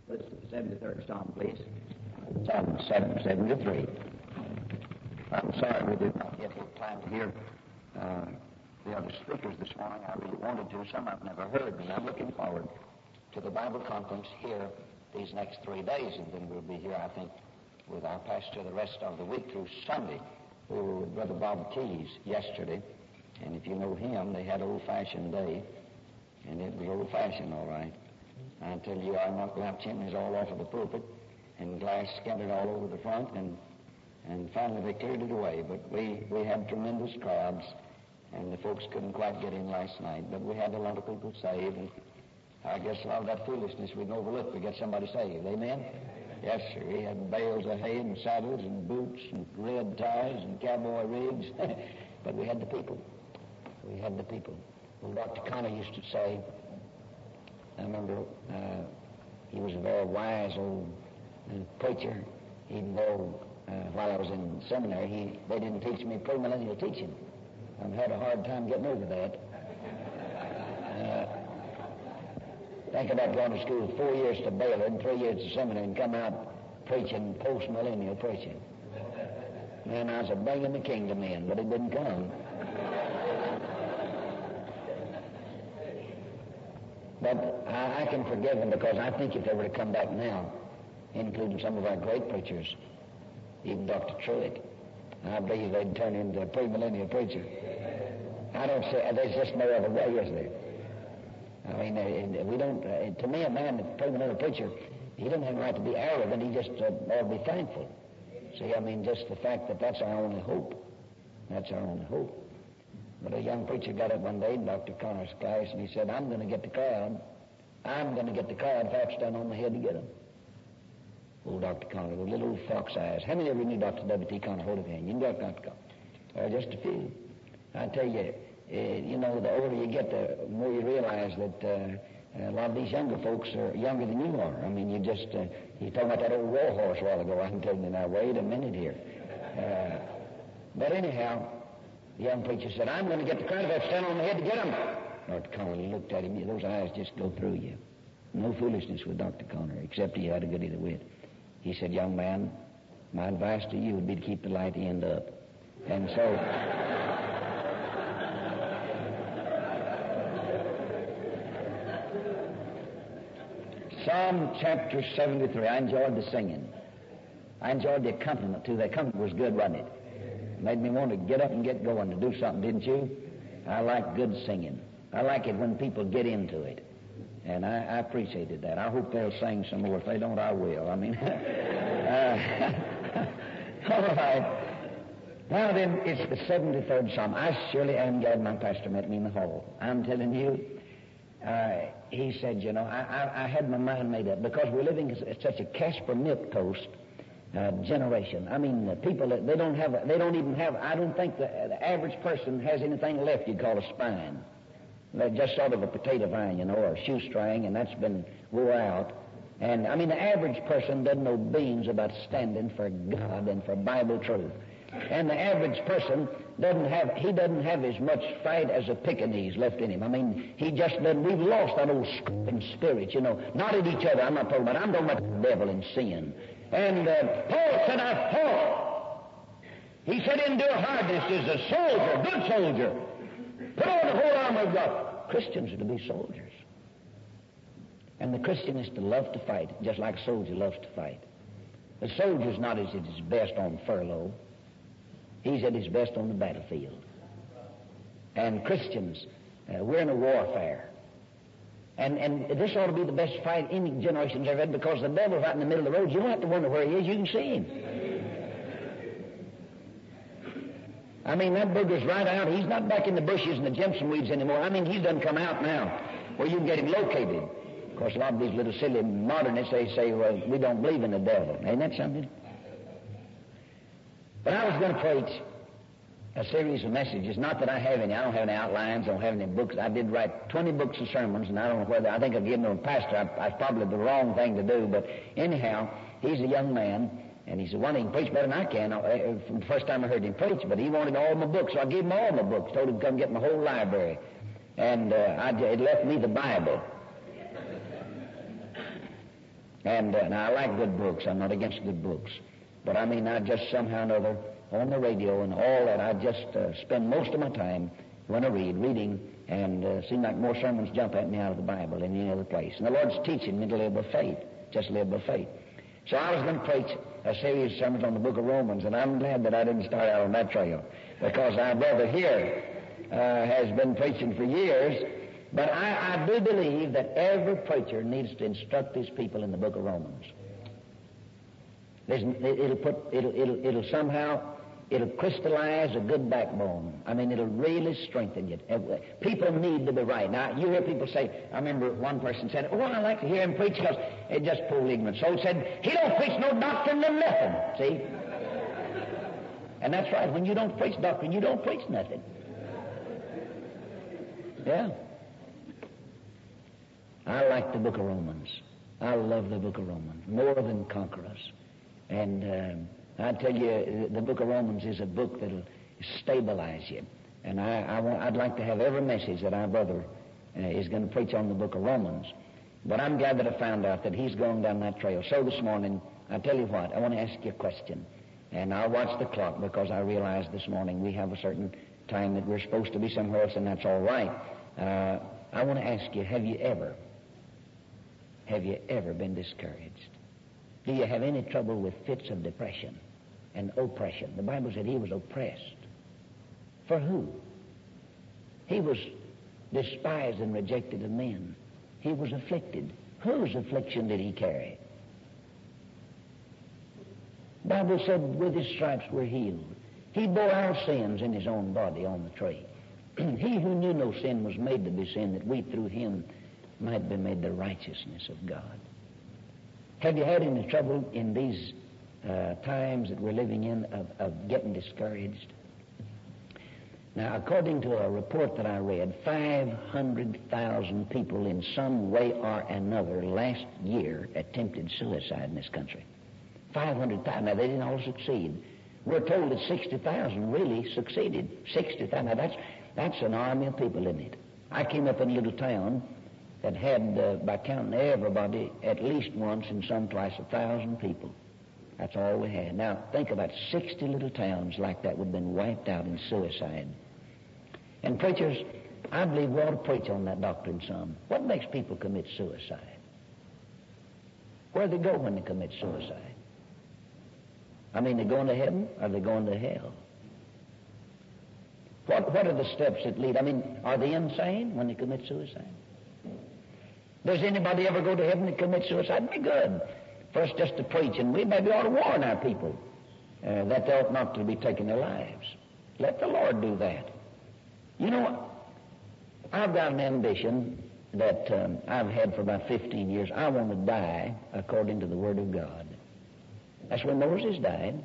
Listen to the 73rd Psalm, please. Psalm 773. I'm sorry we did not yet have time to hear the other speakers this morning. I really wanted to. Some I've never heard, and I'm looking forward to the Bible conference here these next 3 days, and then we'll be here, I think, with our pastor the rest of the week through Sunday. We were with Brother Bob Keys yesterday, and if you know him, they had old-fashioned day, and it was old-fashioned, all right. I tell you, I knocked out chimneys all off of the pulpit, and glass scattered all over the front, and finally they cleared it away. But we had tremendous crowds, and the folks couldn't quite get in last night. But we had a lot of people saved, and I guess a lot of that foolishness we can overlook to get somebody saved. Amen? Yes, sir. We had bales of hay and saddles and boots and red ties and cowboy rigs, but we had the people. We had the people. Well, Dr. Connor used to say, I remember he was a very wise old preacher. Even though while I was in seminary, they didn't teach me premillennial teaching. I've had a hard time getting over that. Think about going to school 4 years to Baylor and 3 years to seminary and come out preaching post-millennial preaching. Man, I was a bringing the kingdom in, but it didn't come. But I can forgive them, because I think if they were to come back now, including some of our great preachers, even Dr. Truitt, I believe they'd turn into a premillennial preacher. I don't say, there's just no other way, is there? I mean, we don't, to me, a man, a premillennial preacher, he doesn't have the right to be arrogant, he just ought to be thankful. See, I mean, just the fact that that's our only hope. That's our only hope. But a young preacher got up one day in Dr. Connor's class, and he said, I'm going to get the crowd. I'm going to get the crowd if I have to stand on my head to get them. Old Dr. Connor, with little old fox eyes. How many of you knew Dr. W.T. Connor? Hold of hand. You know Dr. Connor? Just a few. I tell you, you know, the older you get, the more you realize that a lot of these younger folks are younger than you are. I mean, you talking about that old war horse a while ago. I can tell you now, wait a minute here. But anyhow, the young preacher said, I'm going to get the crowd if I have to stand on my head to get them. Dr. Connor looked at him. Those eyes just go through you. No foolishness with Dr. Connor, except he had a good either wit. He said, young man, my advice to you would be to keep the light end up. And so, Psalm chapter 73, I enjoyed the singing. I enjoyed the accompaniment, too. The accompaniment was good, wasn't it? It made me want to get up and get going to do something, didn't you? I like good singing. I like it when people get into it. And I appreciated that. I hope they'll sing some more. If they don't, I will. I mean, all right. Now then, it's the 73rd Psalm. I surely am glad my pastor met me in the hall. I'm telling you, he said, you know, I had my mind made up, because we're living at such a Casper milquetoast generation. I mean, people, they don't even have, I don't think the average person has anything left you'd call a spine. They're just sort of a potato vine, you know, or a shoestring, and that's been wore out. And, I mean, the average person doesn't know beans about standing for God and for Bible truth. And the average person doesn't have as much fight as a Pekingese left in him. I mean, he just doesn't, we've lost that old screaming spirit, you know. Not at each other, I'm talking about the devil and sin. And Paul said, I fought. He said, endure hardness is a soldier, good soldier. Put on the whole armor of God. Christians are to be soldiers. And the Christian is to love to fight, just like a soldier loves to fight. The soldier's not at his best on furlough. He's at his best on the battlefield. And Christians, we're in a warfare. And this ought to be the best fight any generation's ever had, because the devil's right in the middle of the road. You don't have to wonder where he is. You can see him. I mean, that booger's right out. He's not back in the bushes and the Jimson weeds anymore. I mean, he's done come out now where you can get him located. Of course, a lot of these little silly modernists, they say, well, we don't believe in the devil. Ain't that something? But I was going to preach a series of messages. Not that I have any. I don't have any outlines. I don't have any books. I did write 20 books of sermons, and I don't know whether, I think I've given them to a pastor. That's probably the wrong thing to do. But anyhow, he's a young man, and he said, well, he can preach better than I can. From the first time I heard him preach, but he wanted all my books, so I gave him all my books. Told him to come get my whole library. And it left me the Bible. And now I like good books. I'm not against good books. But I mean, I just somehow or another, on the radio and all that, I just spend most of my time when I reading, and seem like more sermons jump at me out of the Bible than any other place. And the Lord's teaching me to live by faith, just live by faith. So I was going to preach a series of sermons on the book of Romans, and I'm glad that I didn't start out on that trail, because our brother here has been preaching for years. But I do believe that every preacher needs to instruct his people in the book of Romans. It'll crystallize a good backbone. I mean, it'll really strengthen you. People need to be right. Now, you hear people say, I remember one person said, oh, I like to hear him preach because it just pulled ignorant. So he said, he don't preach no doctrine or nothing. See? And that's right. When you don't preach doctrine, you don't preach nothing. Yeah. I like the book of Romans. I love the book of Romans more than conquerors. And I tell you, the book of Romans is a book that'll stabilize you. And I'd like to have every message that our brother is going to preach on the book of Romans. But I'm glad that I found out that he's going down that trail. So this morning, I tell you what, I want to ask you a question. And I'll watch the clock because I realize this morning we have a certain time that we're supposed to be somewhere else, and that's all right. I want to ask you, have you ever been discouraged? Do you have any trouble with fits of depression and oppression? The Bible said he was oppressed. For who? He was despised and rejected of men. He was afflicted. Whose affliction did he carry? The Bible said with his stripes we're healed. He bore our sins in his own body on the tree. He who knew no sin was made to be sin, that we through him might be made the righteousness of God. Have you had any trouble in these times that we're living in of getting discouraged? Now, according to a report that I read, 500,000 people in some way or another last year attempted suicide in this country. 500,000. Now, they didn't all succeed. We're told that 60,000 really succeeded. 60,000. Now, that's an army of people, isn't it? I came up in a little town that had, by counting everybody, at least once in some place, 1,000 people. That's all we had. Now, think about 60 little towns like that would have been wiped out in suicide. And preachers, I believe we ought to preach on that doctrine some. What makes people commit suicide? Where do they go when they commit suicide? I mean, they're going to heaven or they're going to hell? What are the steps that lead? I mean, are they insane when they commit suicide? Does anybody ever go to heaven and commit suicide? It'd be good for us just to preach, and we maybe ought to warn our people that they ought not to be taking their lives. Let the Lord do that. You know, I've got an ambition that I've had for about 15 years. I want to die according to the Word of God. That's when Moses died.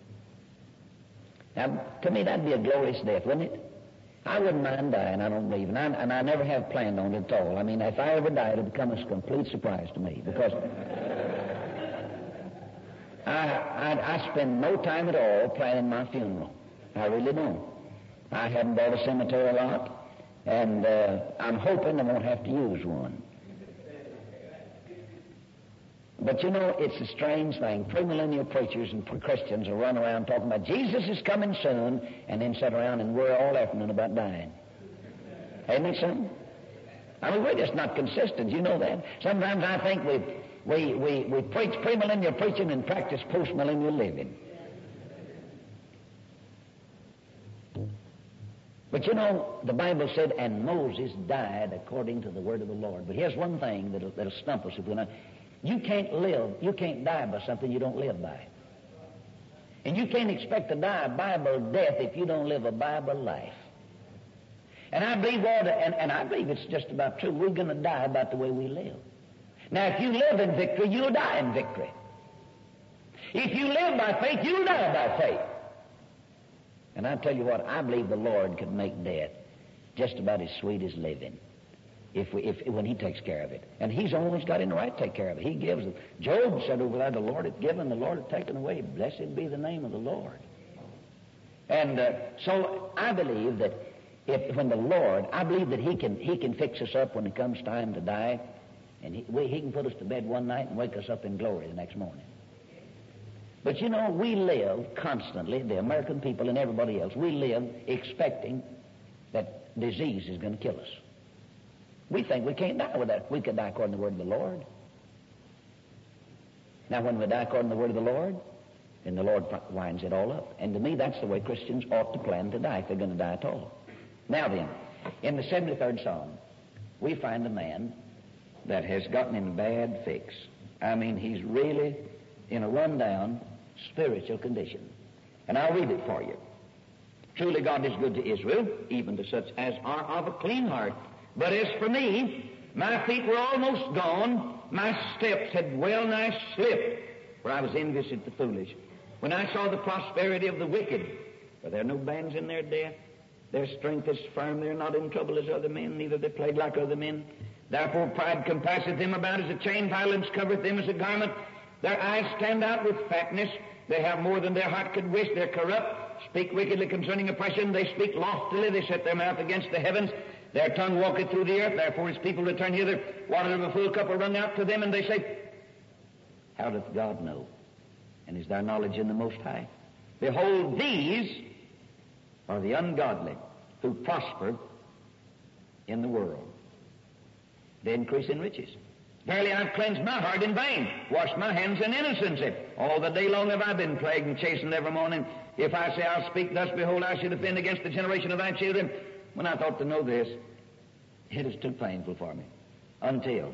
Now, to me, that'd be a glorious death, wouldn't it? I wouldn't mind dying, I don't believe. And I never have planned on it at all. I mean, if I ever died, it would come as a complete surprise to me, because I spend no time at all planning my funeral. I really don't. I haven't bought a cemetery lot, and I'm hoping I won't have to use one. But you know, it's a strange thing. Premillennial preachers and Christians will run around talking about Jesus is coming soon, and then sit around and worry all afternoon about dying. Ain't it something? I mean, we're just not consistent. You know that. Sometimes I think we preach premillennial preaching and practice postmillennial living. But you know, the Bible said, and Moses died according to the word of the Lord. But here's one thing that'll stump us if we're not. You can't die by something you don't live by. And you can't expect to die a Bible death if you don't live a Bible life. And I believe and I believe it's just about true. We're going to die about the way we live. Now, if you live in victory, you'll die in victory. If you live by faith, you'll die by faith. And I tell you what, I believe the Lord could make death just about as sweet as living. When he takes care of it. And he's always got in the right to take care of it. He gives it. Job said over there, the Lord had given, the Lord had taken away. Blessed be the name of the Lord. And so I believe that when the Lord, I believe that he can fix us up when it comes time to die. And he can put us to bed one night and wake us up in glory the next morning. But you know, we live constantly, the American people and everybody else, we live expecting that disease is going to kill us. We think we can't die with that. We could die according to the word of the Lord. Now, when we die according to the word of the Lord, then the Lord winds it all up. And to me, that's the way Christians ought to plan to die, if they're going to die at all. Now then, in the 73rd Psalm, we find a man that has gotten in a bad fix. I mean, he's really in a rundown spiritual condition. And I'll read it for you. Truly God is good to Israel, even to such as are of a clean heart. But as for me, my feet were almost gone, my steps had well nigh slipped, for I was envious at the foolish. When I saw the prosperity of the wicked, for there are no bands in their death, their strength is firm, they are not in trouble as other men, neither they plague like other men. Therefore pride compasseth them about as a chain, violence covereth them as a garment. Their eyes stand out with fatness, they have more than their heart could wish, they're corrupt, speak wickedly concerning oppression, they speak loftily, they set their mouth against the heavens. Their tongue walketh through the earth, therefore his people return hither. Water of a full cup will run out to them, and they say, how doth God know? And is there knowledge in the Most High? Behold, these are the ungodly who prosper in the world. They increase in riches. Verily I've cleansed my heart in vain, washed my hands in innocency. All the day long have I been plagued and chastened every morning. If I say I'll speak thus, behold, I should offend against the generation of thy children. When I thought to know this, it is too painful for me, until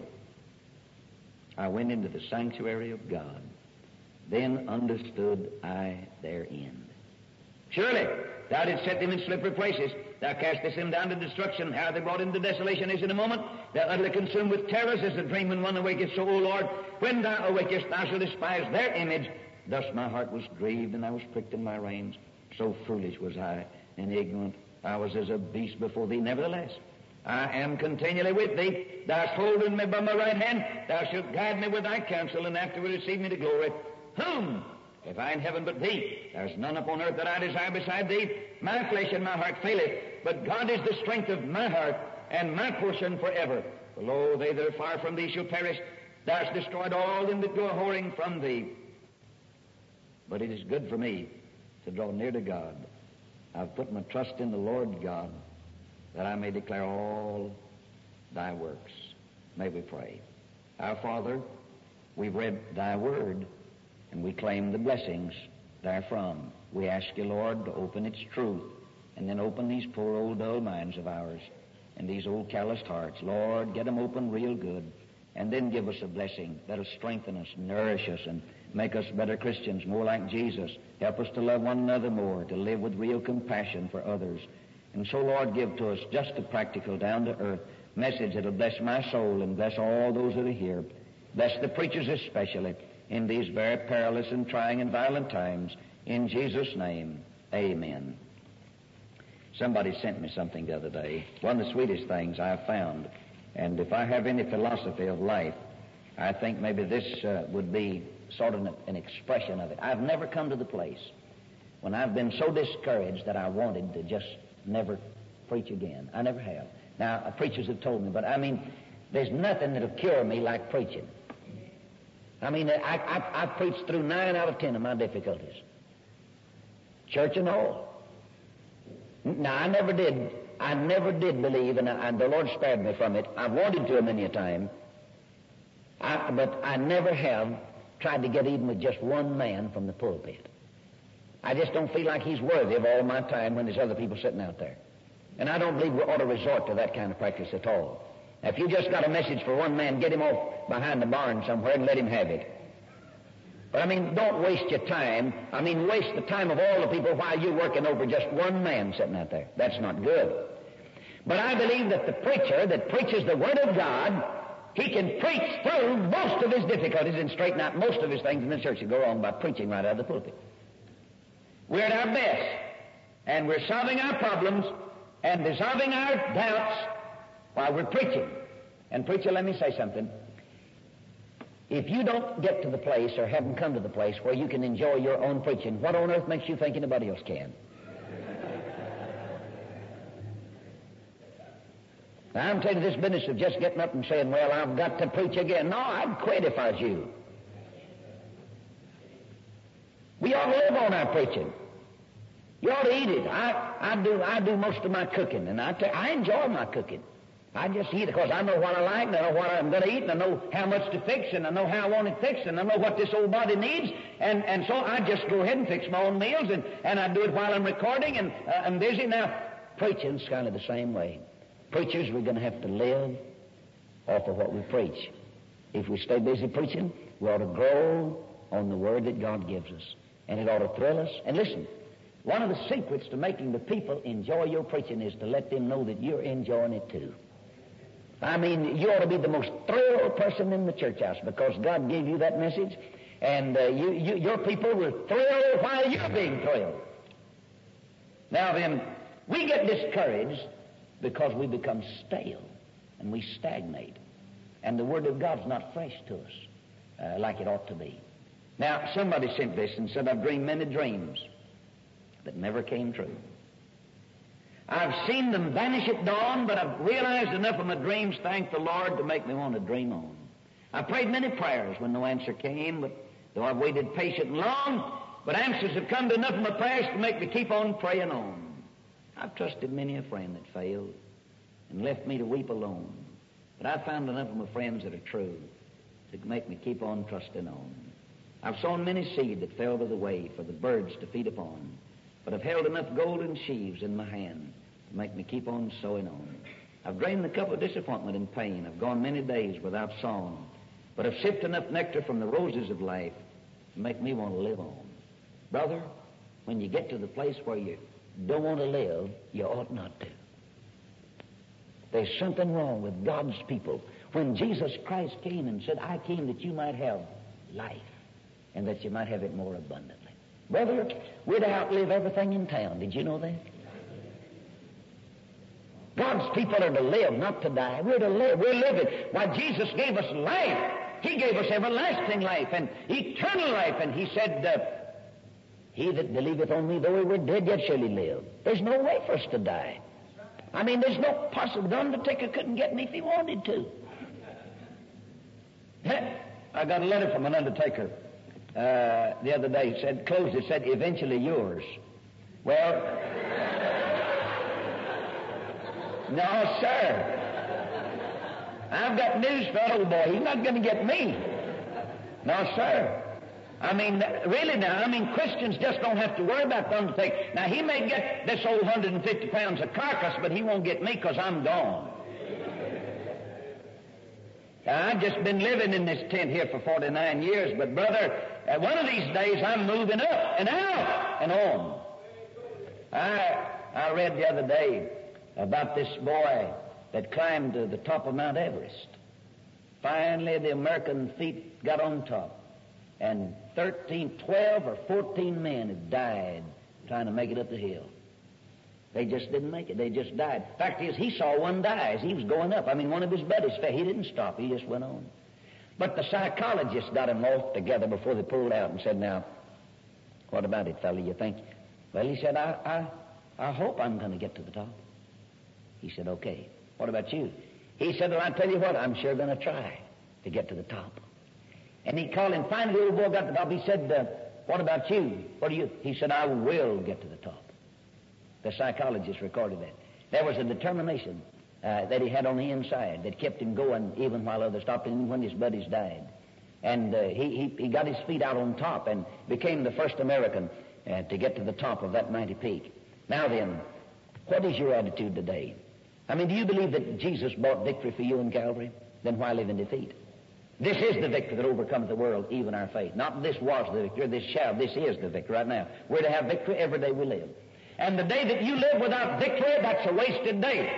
I went into the sanctuary of God. Then understood I their end. Surely thou didst set them in slippery places. Thou castest them down to destruction. How are they brought into desolation is in a moment. They're utterly consumed with terrors as a dream when one awaketh. So, O Lord, when thou awakest, thou shalt despise their image. Thus my heart was grieved, and I was pricked in my reins. So foolish was I and ignorant. I was as a beast before thee. Nevertheless, I am continually with thee. Thou hast holden me by my right hand. Thou shalt guide me with thy counsel, and afterward receive me to glory. Whom have I in heaven but thee? There is none upon earth that I desire beside thee. My flesh and my heart faileth, but God is the strength of my heart, and my portion forever. For lo, they that are far from thee shall perish. Thou hast destroyed all them that go a-whoring from thee. But it is good for me to draw near to God. I've put my trust in the Lord God, that I may declare all thy works. May we pray. Our Father, we've read thy word, and we claim the blessings therefrom. We ask you, Lord, to open its truth, and then open these poor old dull minds of ours and these old calloused hearts. Lord, get them open real good, and then give us a blessing that'll strengthen us, nourish us, and make us better Christians, more like Jesus. Help us to love one another more, to live with real compassion for others. And so, Lord, give to us just a practical, down-to-earth message that'll bless my soul and bless all those that are here. Bless the preachers especially in these very perilous and trying and violent times. In Jesus' name, amen. Somebody sent me something the other day, one of the sweetest things I've found. And if I have any philosophy of life, I think maybe this would be sort of an expression of it. I've never come to the place when I've been so discouraged that I wanted to just never preach again. I never have. Now, preachers have told me, but I mean, there's nothing that'll cure me like preaching. I mean, I preached through 9 out of 10 of my difficulties. Church and all. Now, I never did believe, and the Lord spared me from it. I wanted to many a time, but I never have tried to get even with just one man from the pulpit. I just don't feel like he's worthy of all my time when there's other people sitting out there. And I don't believe we ought to resort to that kind of practice at all. If you just got a message for one man, get him off behind the barn somewhere and let him have it. But I mean, don't waste your time. I mean, waste the time of all the people while you're working over just one man sitting out there. That's not good. But I believe that the preacher that preaches the Word of God, he can preach through most of his difficulties and straighten out most of his things in the church and go on by preaching right out of the pulpit. We're at our best, and we're solving our problems and dissolving our doubts while we're preaching. And preacher, let me say something. If you don't get to the place or haven't come to the place where you can enjoy your own preaching, what on earth makes you think anybody else can? Now, I'm telling you, this business of just getting up and saying, well, I've got to preach again. No, I'd quit if I was you. We ought to live on our preaching. You ought to eat it. I do most of my cooking, and I enjoy my cooking. I just eat it because I know what I like, and I know what I'm going to eat, and I know how much to fix, and I know how I want it fixed, and I know what this old body needs, and so I just go ahead and fix my own meals, and I do it while I'm recording, and I'm busy. Now, preaching's kind of the same way. Preachers, we're going to have to live off of what we preach. If we stay busy preaching, we ought to grow on the Word that God gives us, and it ought to thrill us. And listen, one of the secrets to making the people enjoy your preaching is to let them know that you're enjoying it too. I mean, you ought to be the most thrilled person in the church house because God gave you that message, and your people were thrilled while you're being thrilled. Now then, we get discouraged because we become stale and we stagnate, and the Word of God's not fresh to us like it ought to be. Now, somebody sent this and said, I've dreamed many dreams that never came true. I've seen them vanish at dawn, but I've realized enough of my dreams, thank the Lord, to make me want to dream on. I prayed many prayers when no answer came, but though I've waited patient and long, but answers have come to enough of my prayers to make me keep on praying on. I've trusted many a friend that failed and left me to weep alone, but I've found enough of my friends that are true to make me keep on trusting on. I've sown many seed that fell by the way for the birds to feed upon, but I've held enough golden sheaves in my hand to make me keep on sowing on. I've drained the cup of disappointment and pain. I've gone many days without song, but I've sipped enough nectar from the roses of life to make me want to live on. Brother, when you get to the place where you don't want to live, you ought not to. There's something wrong with God's people. When Jesus Christ came and said, I came that you might have life and that you might have it more abundantly. Brother, we're to outlive everything in town. Did you know that? God's people are to live, not to die. We're to live. We're living. Why, Jesus gave us life. He gave us everlasting life and eternal life. And He said, he that believeth on me, though he were dead, yet shall he live. There's no way for us to die. I mean, there's no possible. The undertaker couldn't get me if he wanted to. I got a letter from an undertaker the other day. It said, closed, it said, eventually yours. Well, no, sir. I've got news for that old boy. He's not going to get me. No, sir. I mean, really now, Christians just don't have to worry about the undertaker. Now, he may get this old 150 pounds of carcass, but he won't get me because I'm gone. Now, I've just been living in this tent here for 49 years, but brother, one of these days I'm moving up and out and on. I read the other day about this boy that climbed to the top of Mount Everest. Finally, the American feet got on top, and 12 or 14 men had died trying to make it up the hill. They just didn't make it. They just died. Fact is, he saw one die as he was going up. One of his buddies fell. He didn't stop. He just went on. But the psychologist got them all together before they pulled out and said, now, what about it, fella, you think? Well, he said, I hope I'm going to get to the top. He said, okay. What about you? He said, well, I tell you what, I'm sure going to try to get to the top. And he called him. Finally, the old boy got to the top. He said, what about you? What do you? He said, I will get to the top. The psychologist recorded that. There was a determination that he had on the inside that kept him going even while others stopped, and when his buddies died. And he got his feet out on top and became the first American to get to the top of that mighty peak. Now then, what is your attitude today? Do you believe that Jesus bought victory for you in Calvary? Then why live in defeat? This is the victory that overcomes the world, even our faith. Not this was the victory, this is the victory right now. We're to have victory every day we live. And the day that you live without victory, that's a wasted day.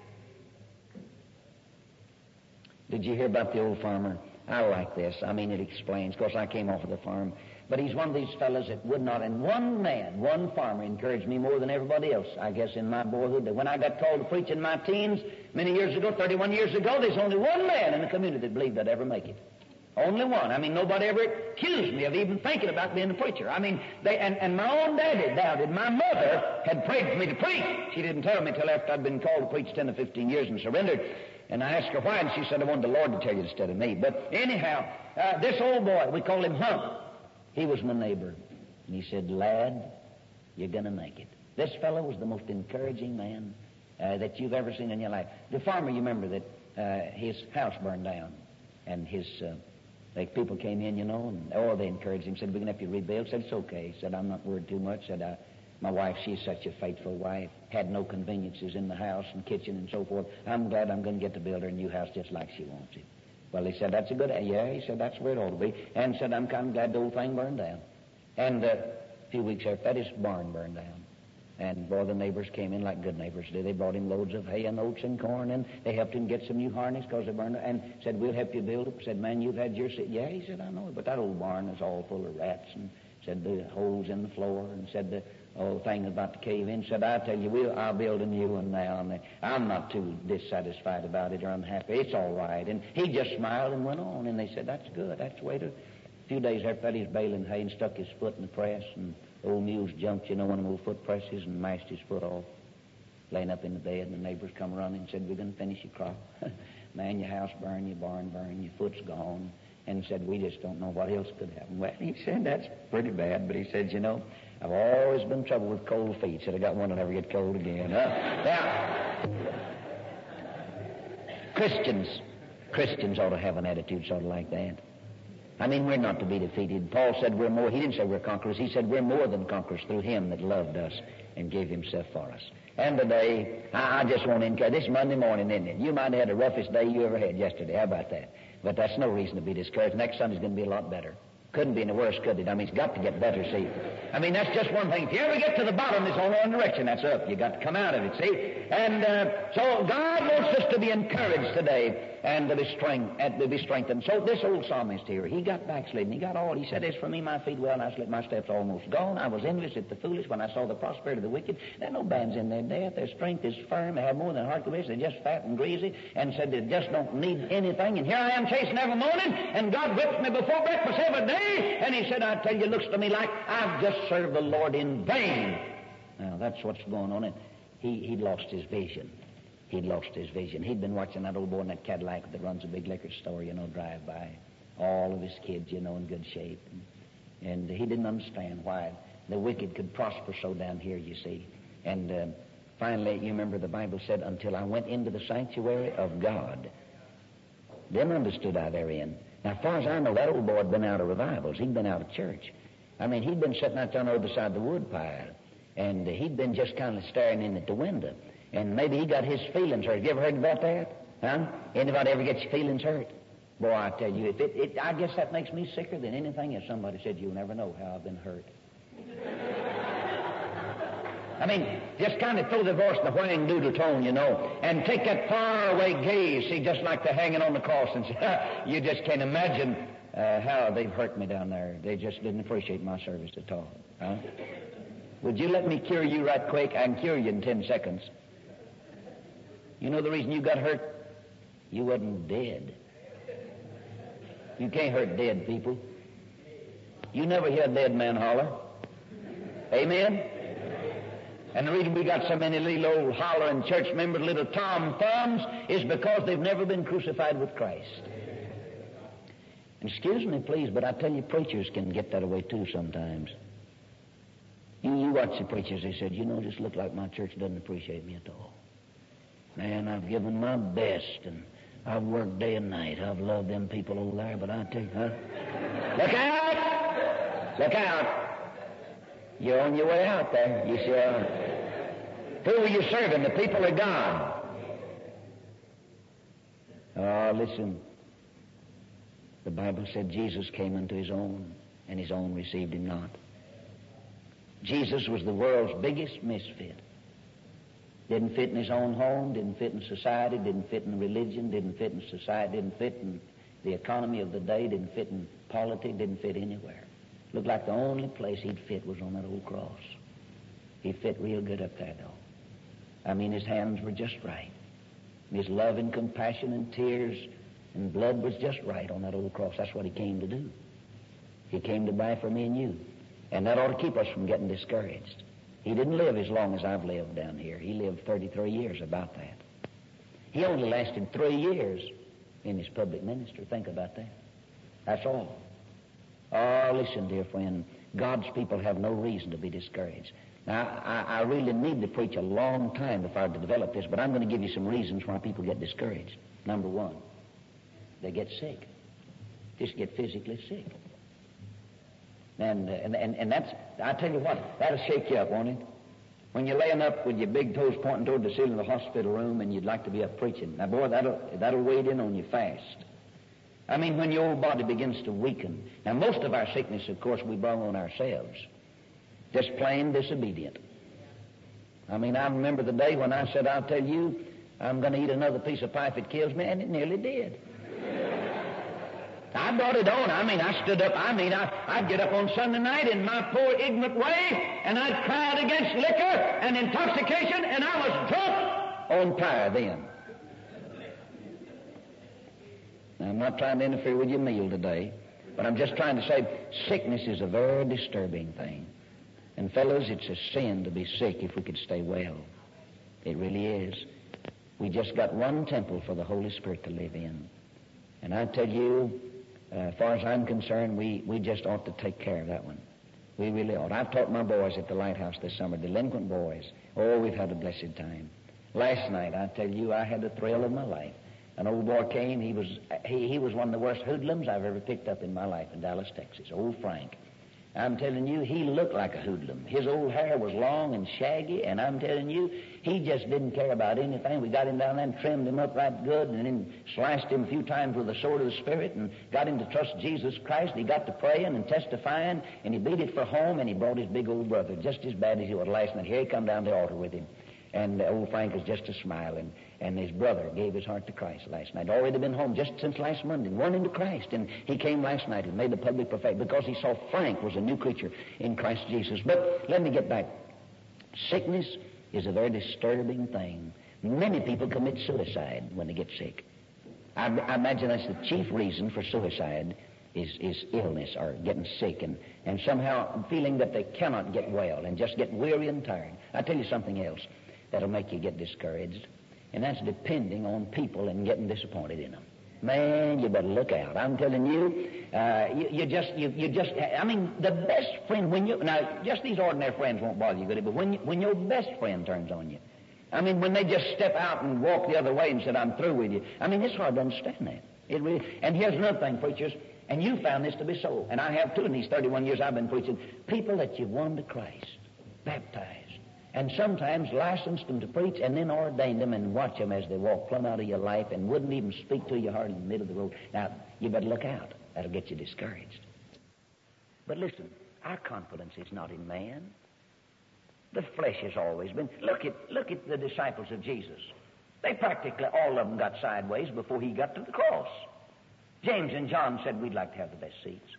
Did you hear about the old farmer? I like this. It explains. Of course, I came off of the farm. But he's one of these fellows that would not. And one farmer encouraged me more than everybody else, I guess, in my boyhood. That when I got called to preach in my teens, many years ago, 31 years ago, there's only one man in the community that believed I'd ever make it. Only one. I mean, nobody ever accused me of even thinking about being a preacher. I mean, and my own daddy doubted. My mother had prayed for me to preach. She didn't tell me till after I'd been called to preach 10 or 15 years and surrendered. And I asked her why, and she said, I wanted the Lord to tell you instead of me. But anyhow, this old boy, we call him Hump, he was my neighbor. And he said, lad, you're going to make it. This fellow was the most encouraging man that you've ever seen in your life. The farmer, you remember that his house burned down, and his people came in, and they encouraged him, said, we're going to help you rebuild. Said, it's okay. Said, I'm not worried too much. Said, my wife, she's such a faithful wife, had no conveniences in the house and kitchen and so forth. I'm glad I'm going to get to build her a new house just like she wants it. Well, he said, that's a good idea. Yeah, he said, that's where it ought to be. And said, I'm kind of glad the old thing burned down. And a few weeks after that, his barn burned down. And, boy, the neighbors came in like good neighbors did. They brought him loads of hay and oats and corn, and they helped him get some new harness because they burned it, and said, we'll help you build it. Said, man, you've had your... Yeah, he said, I know it, but that old barn is all full of rats, and said the holes in the floor, and said the whole thing is about to cave in. Said, I tell you, I'll build a new one now, and I'm not too dissatisfied about it or unhappy. It's all right. And he just smiled and went on, and they said, that's good. That's the way to... A few days after that, he's baling hay and stuck his foot in the press, and the old mule's jumped, one of them old foot presses, and mashed his foot off, laying up in the bed, and the neighbors come running and said, we're going to finish your crop. Man, your house burned, your barn burned, your foot's gone, and said, we just don't know what else could happen. Well, he said, that's pretty bad, but he said, I've always been trouble with cold feet. Said, I got one that'll never get cold again. Now, Christians ought to have an attitude sort of like that. I mean, we're not to be defeated. Paul said we're more. He didn't say we're conquerors. He said we're more than conquerors through him that loved us and gave himself for us. And today, I just want to encourage. This Monday morning, isn't it? You might have had the roughest day you ever had yesterday. How about that? But that's no reason to be discouraged. Next Sunday's going to be a lot better. Couldn't be any worse, could it? I mean, it's got to get better, see. I mean, that's just one thing. If you ever get to the bottom, there's only one direction. That's up. You got to come out of it, see. And so God wants us to be encouraged today and to be strengthened. So this old psalmist here, he got backslidden. He got all. He said, as for me, my feet well, and I slept, my steps almost gone. I was envious at the foolish when I saw the prosperity of the wicked. There are no bands in their death. Their strength is firm. They have more than heart could wish. They're just fat and greasy, and said they just don't need anything. And here I am chasing every morning, and God whips me before breakfast every day. And he said, I tell you, it looks to me like I've just served the Lord in vain. Now, that's what's going on. And he'd lost his vision. He'd lost his vision. He'd been watching that old boy in that Cadillac that runs a big liquor store, drive by. All of his kids, in good shape. And he didn't understand why the wicked could prosper so down here, you see. And finally, you remember the Bible said, until I went into the sanctuary of God. Then understood I therein. Now, as far as I know, that old boy had been out of revivals. He'd been out of church. I mean, he'd been sitting out there on the other side of the wood pile, and he'd been just kind of staring in at the window. And maybe he got his feelings hurt. Have you ever heard about that? Huh? Anybody ever get your feelings hurt? Boy, I tell you, I guess that makes me sicker than anything if somebody said, you'll never know how I've been hurt. I mean, just kind of throw the voice in the whining doodle tone, and take that far-away gaze, see, just like they're hanging on the cross, and say, you just can't imagine how they've hurt me down there. They just didn't appreciate my service at all. Huh? Would you let me cure you right quick? I can cure you in 10 seconds. You know the reason you got hurt? You wasn't dead. You can't hurt dead people. You never hear a dead man holler. Amen? And the reason we got so many little old hollering church members, little Tom Thumbs, is because they've never been crucified with Christ. And excuse me, please, but I tell you, preachers can get that away too sometimes. You watch the preachers, they said, just look like my church doesn't appreciate me at all. Man, I've given my best, and I've worked day and night. I've loved them people over there, but I tell you, look out! Look out! You're on your way out there. You sure are. Who are you serving? The people of God. Oh, listen. The Bible said Jesus came unto his own, and his own received him not. Jesus was the world's biggest misfit. Didn't fit in his own home, didn't fit in society, didn't fit in religion, didn't fit in society, didn't fit in the economy of the day, didn't fit in politics, didn't fit anywhere. Looked like the only place he'd fit was on that old cross. He fit real good up there, though. I mean, his hands were just right. His love and compassion and tears And blood was just right on that old cross. That's what he came to do. He came to die for me and you. And that ought to keep us from getting discouraged. He didn't live as long as I've lived down here. He lived 33 years, about that. He only lasted 3 years in his public ministry. Think about that. That's all. Oh, listen, dear friend, God's people have no reason to be discouraged. Now, I really need to preach a long time if I were to develop this, but I'm going to give you some reasons why people get discouraged. Number one, they get sick. Just get physically sick. And that's, I tell you what, that'll shake you up, won't it? When you're laying up with your big toes pointing toward the ceiling of the hospital room and you'd like to be up preaching. Now, boy, that'll weigh in on you fast. I mean, when your old body begins to weaken. Now, most of our sickness, of course, we brought on ourselves. Just plain disobedient. I mean, I remember the day when I said, I'll tell you, I'm going to eat another piece of pie if it kills me, and it nearly did. I brought it on. I mean, I stood up. I'd get up on Sunday night in my poor ignorant way, and I'd cry out against liquor and intoxication, and I was drunk on pie then. Now, I'm not trying to interfere with your meal today, but I'm just trying to say sickness is a very disturbing thing. And fellows, it's a sin to be sick if we could stay well. It really is. We just got one temple for the Holy Spirit to live in. And I tell you, as far as I'm concerned, we just ought to take care of that one. We really ought. I've taught my boys at the Lighthouse this summer, delinquent boys. Oh, we've had a blessed time. Last night, I tell you, I had the thrill of my life. An old boy came. He was one of the worst hoodlums I've ever picked up in my life in Dallas, Texas. Old Frank. I'm telling you, he looked like a hoodlum. His old hair was long and shaggy, and I'm telling you, he just didn't care about anything. We got him down there and trimmed him up right good, and then sliced him a few times with the sword of the Spirit and got him to trust Jesus Christ. He got to praying and testifying, and he beat it for home, and he brought his big old brother just as bad as he was last night. Here he come down to the altar with him. And old Frank was just a smiling. And his brother gave his heart to Christ last night. Already been home just since last Monday, won him to Christ. And he came last night and made the public profession because he saw Frank was a new creature in Christ Jesus. But let me get back. Sickness is a very disturbing thing. Many people commit suicide when they get sick. I imagine that's the chief reason for suicide is illness or getting sick and somehow feeling that they cannot get well and just get weary and tired. I'll tell you something else that'll make you get discouraged, and that's depending on people and getting disappointed in them. Man, you better look out. I'm telling you, I mean, the best friend now, just these ordinary friends won't bother you good, but when your best friend turns on you, I mean, when they just step out and walk the other way and said, I'm through with you, I mean, it's hard to understand that. It really, and here's another thing, preachers, and you found this to be so, and I have too in these 31 years I've been preaching, people that you've won to Christ, baptized, and sometimes licensed them to preach and then ordained them and watch them as they walk plumb out of your life and wouldn't even speak to you hard in the middle of the road. Now, you better look out. That'll get you discouraged. But listen, our confidence is not in man. The flesh has always been. Look at the disciples of Jesus. They practically all of them got sideways before he got to the cross. James and John said, we'd like to have the best seats.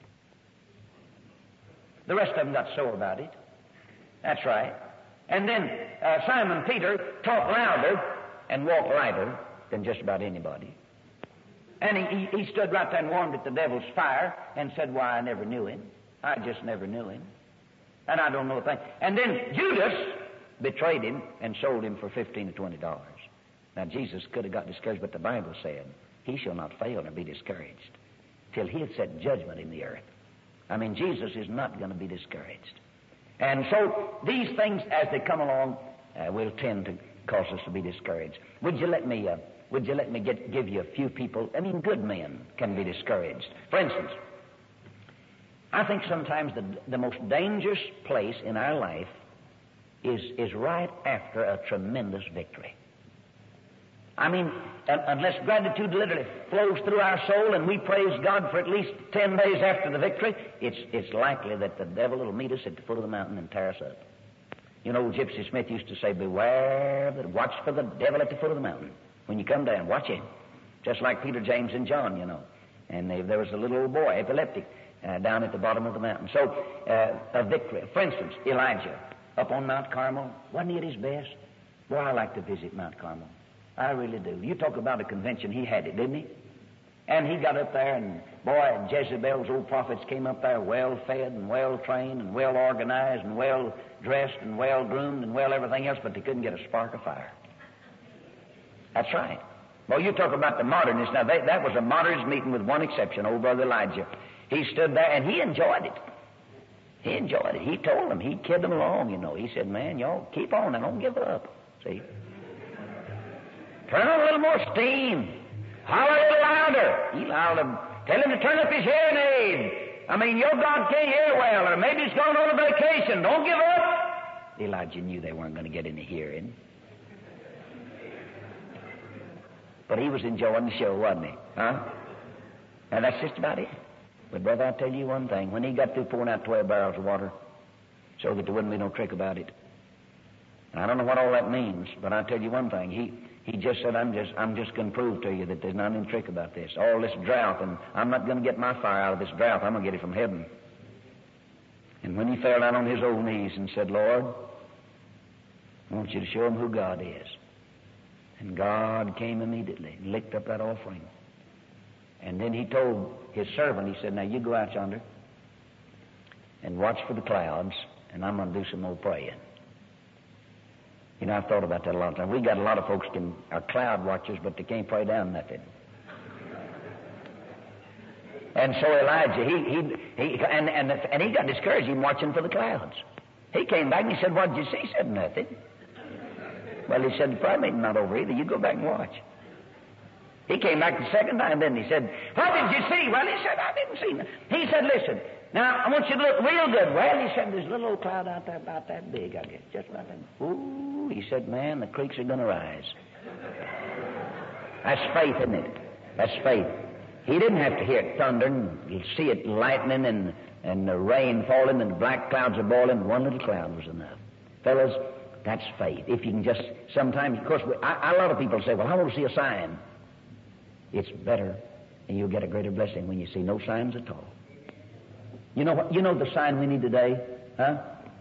The rest of them got sore about it. That's right. And then Simon Peter talked louder and walked lighter than just about anybody. And he stood right there and warmed at the devil's fire and said, why, I never knew him. I just never knew him. And I don't know a thing. And then Judas betrayed him and sold him for $15 to $20. Now, Jesus could have got discouraged, but the Bible said, he shall not fail nor be discouraged till he had set judgment in the earth. I mean, Jesus is not going to be discouraged. And so these things, as they come along, will tend to cause us to be discouraged. Would you let me give you a few people? I mean, good men can be discouraged. For instance, I think sometimes the most dangerous place in our life is right after a tremendous victory. I mean, unless gratitude literally flows through our soul and we praise God for at least 10 days after the victory, it's likely that the devil will meet us at the foot of the mountain and tear us up. You know, Gypsy Smith used to say, watch for the devil at the foot of the mountain. When you come down, watch him. Just like Peter, James, and John, you know. And there was a little old boy, epileptic, down at the bottom of the mountain. So, a victory. For instance, Elijah, up on Mount Carmel, wasn't he at his best? Boy, I like to visit Mount Carmel. I really do. You talk about a convention, he had it, didn't he? And he got up there, and boy, Jezebel's old prophets came up there well-fed and well-trained and well-organized and well-dressed and well-groomed and well-everything else, but they couldn't get a spark of fire. That's right. Well, you talk about the modernists. Now, that was a modernist meeting with one exception, old Brother Elijah. He stood there, and he enjoyed it. He enjoyed it. He told them. He kid them along, you know. He said, man, y'all keep on and don't give up. See? Turn on a little more steam. Holler a little louder. He allowed them. Tell him to turn up his hearing aid. I mean, your God can't hear well, or maybe he's gone on a vacation. Don't give up. Elijah knew they weren't going to get any hearing. But he was enjoying the show, wasn't he? Huh? And that's just about it. But, brother, I'll tell you one thing. When he got through pouring out 12 barrels of water so that there wouldn't be no trick about it, and I don't know what all that means, but I'll tell you one thing. He just said, I'm just going to prove to you that there's not any trick about this. All this drought, and I'm not going to get my fire out of this drought. I'm going to get it from heaven. And when he fell down on his old knees and said, Lord, I want you to show him who God is. And God came immediately and licked up that offering. And then he told his servant, he said, now you go out yonder and watch for the clouds, and I'm going to do some more praying. You know, I've thought about that a lot of times. We got a lot of folks are cloud watchers, but they can't pray down nothing. And so Elijah, he got discouraged even watching for the clouds. He came back and he said, what did you see? He said, nothing. Well, he said, the prayer meeting's not over either. You go back and watch. He came back the second time, then he said, what did you see? Well, he said, I didn't see nothing. He said, listen, now I want you to look real good. Well, he said, there's a little old cloud out there about that big, I guess, just about that. Ooh, he said, man, the creeks are going to rise. That's faith, isn't it? That's faith. He didn't have to hear it thunder and see it lightning and the rain falling and the black clouds are boiling. One little cloud was enough. Fellas, that's faith. If you can just, sometimes, of course, a lot of people say, well, I want to see a sign. It's better, and you'll get a greater blessing when you see no signs at all. You know what? You know the sign we need today? Huh?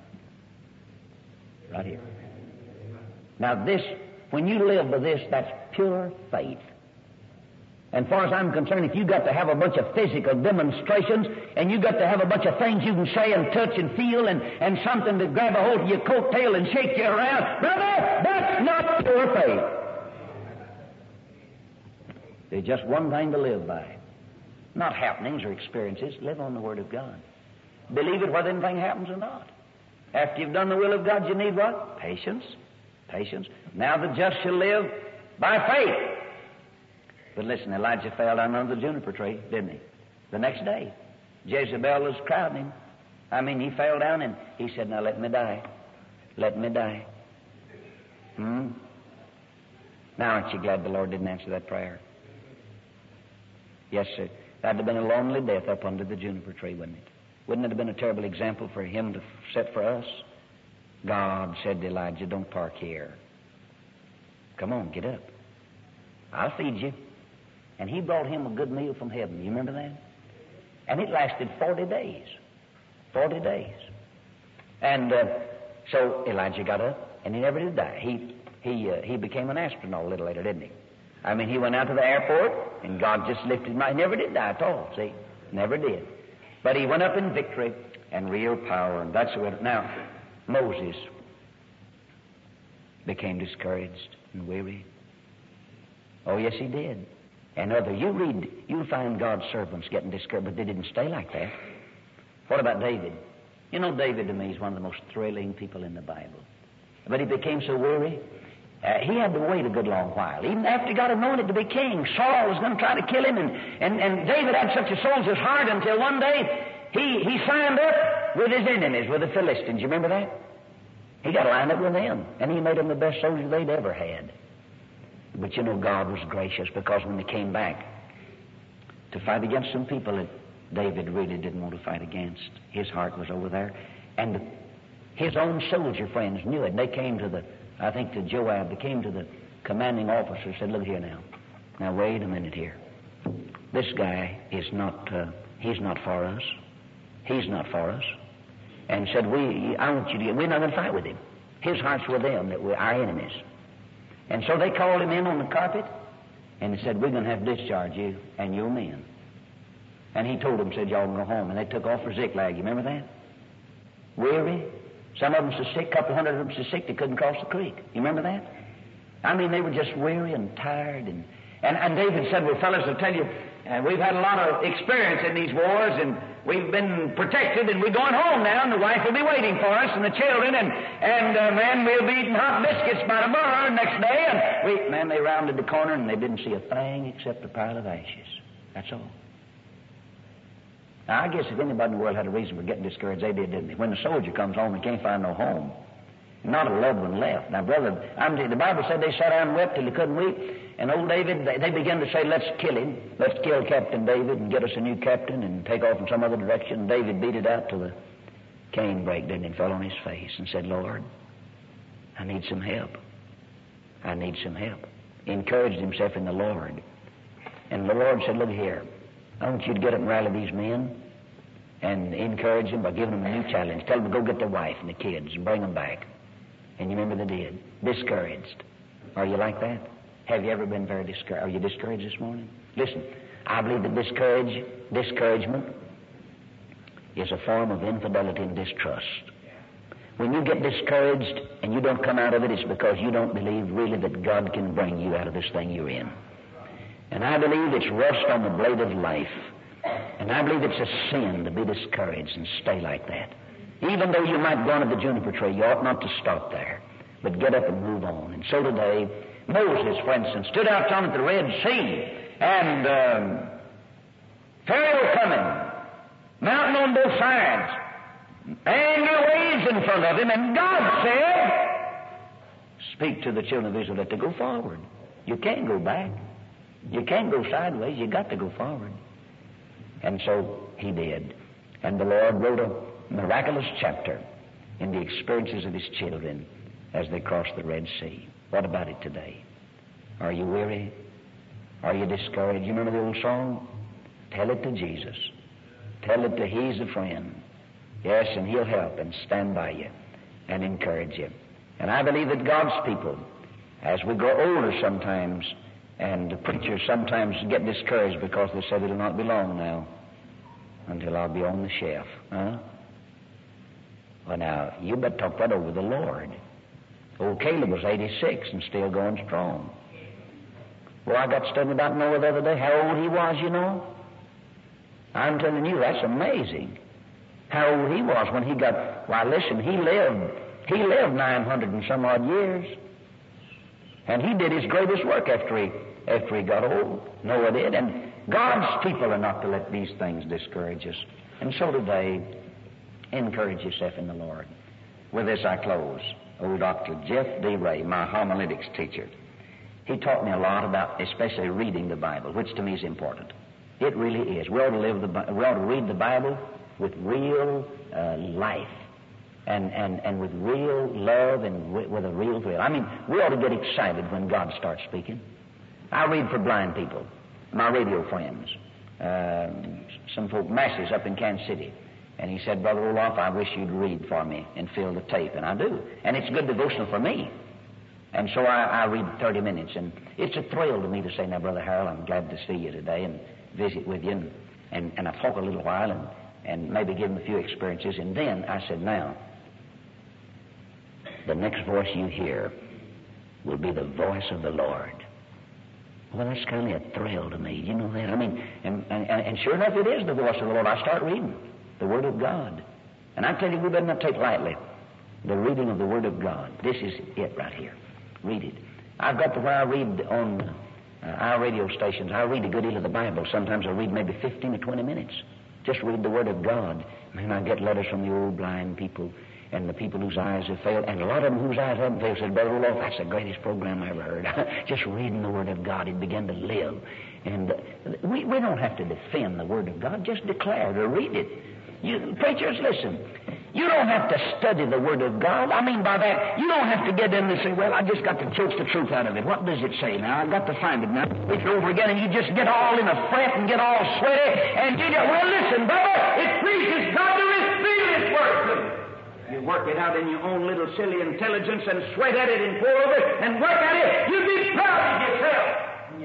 Right here. Now this, when you live by this, that's pure faith. And as far as I'm concerned, if you got to have a bunch of physical demonstrations, and you got to have a bunch of things you can say and touch and feel, and something to grab a hold of your coattail and shake you around, brother, that's not pure faith. There's just one thing to live by. Not happenings or experiences. Live on the Word of God. Believe it whether anything happens or not. After you've done the will of God, you need what? Patience. Patience. Now the just shall live by faith. But listen, Elijah fell down under the juniper tree, didn't he? The next day. Jezebel was crowding him. I mean, he fell down and he said, now let me die. Let me die. Now aren't you glad the Lord didn't answer that prayer? Yes, sir. That'd have been a lonely death up under the juniper tree, wouldn't it? Wouldn't it have been a terrible example for him to set for us? God said to Elijah, don't park here. Come on, get up. I'll feed you. And he brought him a good meal from heaven. You remember that? And it lasted 40 days. 40 days. And so Elijah got up, and he never did die. He became an astronaut a little later, didn't he? I mean, he went out to the airport, and God just lifted him out. He never did die at all, see? Never did. But he went up in victory and real power, and that's what... Now, Moses became discouraged and weary. Oh, yes, he did. And you'll find God's servants getting discouraged, but they didn't stay like that. What about David? You know, David to me is one of the most thrilling people in the Bible. But he became so weary... he had to wait a good long while. Even after he got anointed to be king, Saul was going to try to kill him, and David had such a soldier's heart until one day he signed up with his enemies, with the Philistines. You remember that? He got lined up with them, and he made them the best soldier they'd ever had. But you know, God was gracious, because when they came back to fight against some people that David really didn't want to fight against, his heart was over there. And his own soldier friends knew it, and they came to Joab, they came to the commanding officer and said, look here now. Now wait a minute here. This guy is not, he's not for us. He's not for us. And said, we're not going to fight with him. His heart's with them, that we're our enemies. And so they called him in on the carpet, And he said, we're going to have to discharge you and your men. And he told them, said, y'all can go home. And they took off for Ziklag. You remember that? Weary. Some of them so sick, a couple hundred of them so sick they couldn't cross the creek. You remember that? I mean, they were just weary and tired. And David said, well, fellas, I'll tell you, we've had a lot of experience in these wars, and we've been protected, and we're going home now, and the wife will be waiting for us, and the children, and man, we'll be eating hot biscuits by tomorrow, next day. And they rounded the corner, and they didn't see a thing except a pile of ashes. That's all. Now, I guess if anybody in the world had a reason for getting discouraged, they did, didn't they? When the soldier comes home and can't find no home, not a loved one left. Now, brother, the Bible said they sat down and wept till they couldn't weep. And old David, they began to say, let's kill him. Let's kill Captain David and get us a new captain and take off in some other direction. And David beat it out till the cane break, didn't he? And fell on his face and said, Lord, I need some help. I need some help. He encouraged himself in the Lord. And the Lord said, look here, I want you to get up and rally these men and encourage them by giving them a new challenge. Tell them to go get their wife and the kids and bring them back. And you remember they did. Discouraged. Are you like that? Have you ever been very discouraged? Are you discouraged this morning? Listen, I believe that discouragement is a form of infidelity and distrust. When you get discouraged and you don't come out of it, it's because you don't believe really that God can bring you out of this thing you're in. And I believe it's rust on the blade of life. And I believe it's a sin to be discouraged and stay like that. Even though you might go under the juniper tree, you ought not to stop there, but get up and move on. And so today, Moses, for instance, stood out on the Red Sea, and Pharaoh coming, mountain on both sides, angry waves in front of him, and God said, speak to the children of Israel that they go forward. You can't go back. You can't go sideways. You got to go forward. And so he did. And the Lord wrote a miraculous chapter in the experiences of his children as they crossed the Red Sea. What about it today? Are you weary? Are you discouraged? You remember the old song? Tell it to Jesus. Tell it to He's a friend. Yes, and He'll help and stand by you and encourage you. And I believe that God's people, as we grow older sometimes, and the preachers sometimes get discouraged because they say it'll not be long now until I'll be on the shelf. Huh? Well, now, you better talk that over the Lord. Old Caleb was 86 and still going strong. Well, I got studying about Noah the other day, how old he was, you know. I'm telling you, that's amazing. How old he was when he got, why, listen, he lived 900 and some odd years. And he did his greatest work after he got old. Noah did. And God's people are not to let these things discourage us. And so today, encourage yourself in the Lord. With this I close. Old Dr. Jeff D. Ray, my homiletics teacher, he taught me a lot about especially reading the Bible, which to me is important. It really is. We ought to read the Bible with real life. And with real love and with a real thrill. I mean, we ought to get excited when God starts speaking. I read for blind people, my radio friends, some folk, masses up in Kansas City. And he said, Brother Olaf, I wish you'd read for me and fill the tape. And I do. And it's good devotional for me. And so I read 30 minutes. And it's a thrill to me to say, now, Brother Harold, I'm glad to see you today and visit with you. And I talk a little while and maybe give them a few experiences. And then I said, now, the next voice you hear will be the voice of the Lord. Well, that's kind of a thrill to me. You know that? I mean, and sure enough, it is the voice of the Lord. I start reading the Word of God. And I tell you, we better not take lightly the reading of the Word of God. This is it right here. Read it. I've got to where I read on our radio stations. I read a good deal of the Bible. Sometimes I read maybe 15 or 20 minutes. Just read the Word of God. Man, I get letters from the old blind people and the people whose eyes have failed, and a lot of them whose eyes haven't failed said, Brother Olaf, that's the greatest program I ever heard. Just reading the Word of God, it began to live. And we don't have to defend the Word of God, just declare it or read it. You preachers, listen, you don't have to study the Word of God. I mean by that, you don't have to get in and say, well, I just got to choke the truth out of it. What does it say now? I've got to find it now. It's over again, and you just get all in a fret and get all sweaty, and you go, well, listen, brother, it pleases God to reveal His Word. You work it out in your own little silly intelligence and sweat at it and pour over it and work at it. You be proud of yourself. And you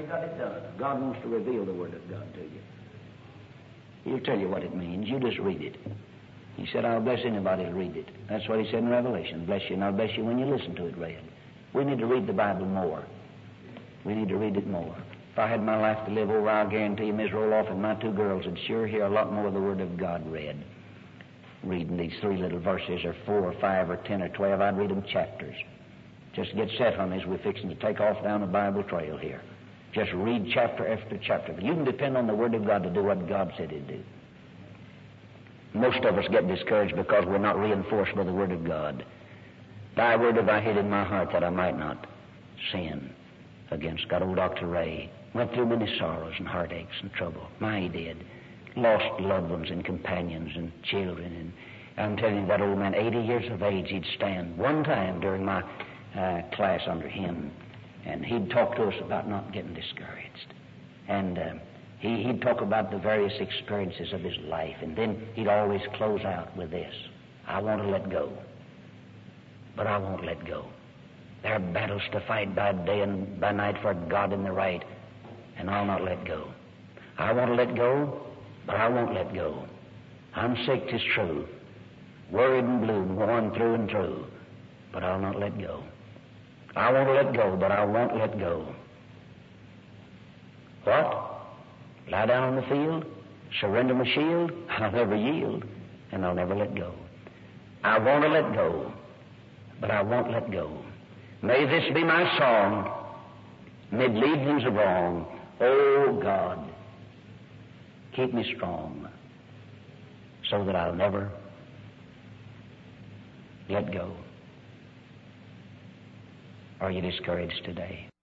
got it done. God wants to reveal the Word of God to you. He'll tell you what it means. You just read it. He said, I'll bless anybody who'll read it. That's what he said in Revelation. Bless you, and I'll bless you when you listen to it read. We need to read the Bible more. We need to read it more. If I had my life to live over, I'll guarantee you Miss Roloff and my two girls would sure hear a lot more of the Word of God read. Reading these 3 little verses, or 4 or 5 or 10 or 12, I'd read them chapters. Just get set on as we're fixing to take off down the Bible trail here. Just read chapter after chapter. You can depend on the Word of God to do what God said He'd do. Most of us get discouraged because we're not reinforced by the Word of God. Thy word have I hid in my heart that I might not sin against God. Old Dr. Ray went through many sorrows and heartaches and trouble. My, he did. Lost loved ones and companions and children. And I'm telling you, that old man, 80 years of age, he'd stand one time during my class under him, and he'd talk to us about not getting discouraged. And he'd talk about the various experiences of his life, and then he'd always close out with this: I want to let go, but I won't let go. There are battles to fight by day and by night for God in the right, and I'll not let go. I want to let go, but I won't let go. I'm sick, 'tis true, worried and blue, and worn through and through, but I'll not let go. I want to let go, but I won't let go. What? Lie down on the field? Surrender my shield? I'll never yield, and I'll never let go. I want to let go, but I won't let go. May this be my song, mid legions of wrong. Oh, God, keep me strong so that I'll never let go. Are you discouraged today?